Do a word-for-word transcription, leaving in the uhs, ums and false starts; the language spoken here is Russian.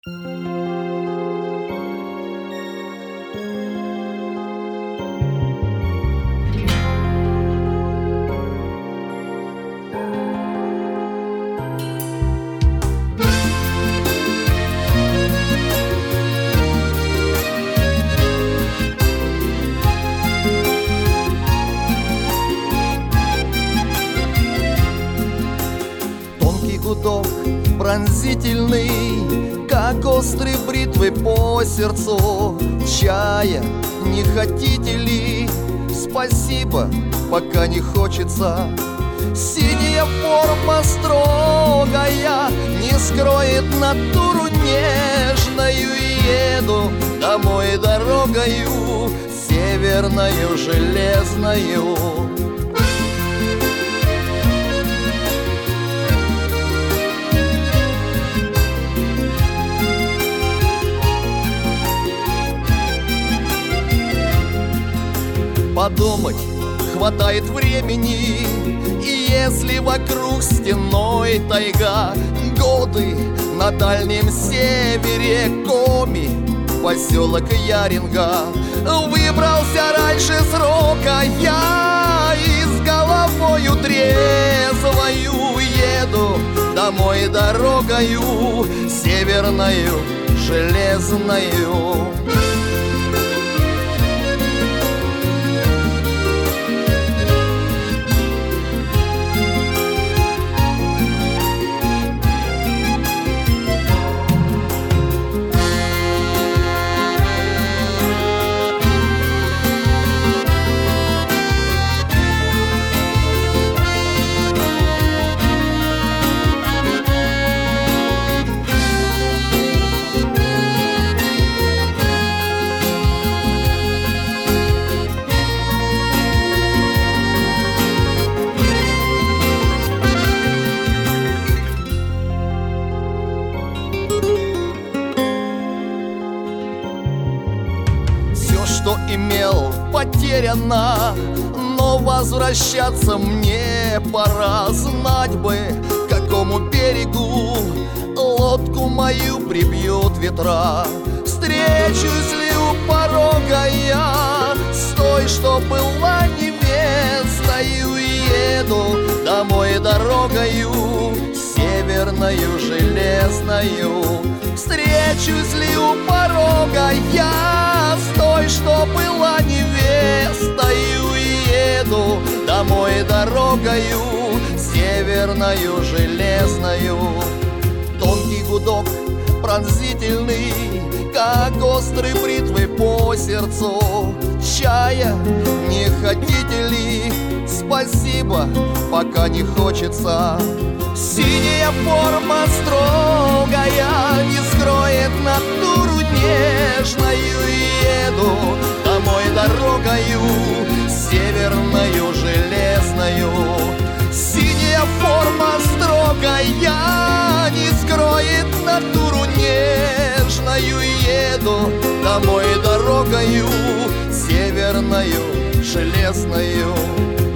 Гудок пронзительный, как острые бритвы по сердцу. Чая не хотите ли? Спасибо, пока не хочется. Синяя форма строгая не скроет натуру нежную. Еду домой дорогою северною железною. Подумать хватает времени, и если вокруг стеной тайга, годы на дальнем севере Коми, поселок Яринга. Выбрался раньше срока я, и с головою трезвою еду домой дорогою северною железною. Что имел, потеряно, но возвращаться мне пора. Знать бы, к какому берегу лодку мою прибьют ветра. Встречусь ли у порога я с той, что была невестою. Еду домой дорогою северною железною. Встречусь ли у порога я с той, что была невестою. Еду домой дорогою северною железною. Тонкий гудок пронзительный, как острые бритвы по сердцу. Чая не хотите ли? Спасибо, пока не хочется. Синяя форма строгая не скроет натуру нежную. Еду домой дорогою северною железною. Синяя форма строгая не скроет натуру нежную. Еду домой дорогою северною железною.